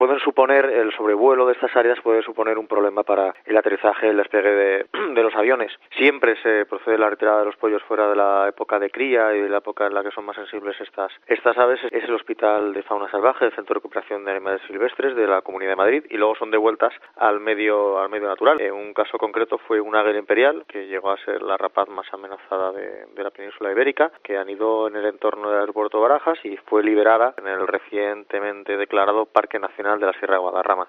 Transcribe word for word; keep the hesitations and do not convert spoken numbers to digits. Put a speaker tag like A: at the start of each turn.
A: Pueden suponer, el sobrevuelo de estas áreas puede suponer un problema para el aterrizaje, el despegue de, de los aviones. Siempre se procede la retirada de los pollos fuera de la época de cría y de la época en la que son más sensibles estas, estas aves. Es el Hospital de Fauna Salvaje, el Centro de Recuperación de Animales Silvestres de la Comunidad de Madrid, y luego son devueltas al medio, al medio natural. En un caso concreto fue un águila imperial, que llegó a ser la rapaz más amenazada de, de la península ibérica, que anidó en el entorno del aeropuerto de Barajas y fue liberada en el recientemente declarado Parque Nacional de la Sierra de Guadarrama.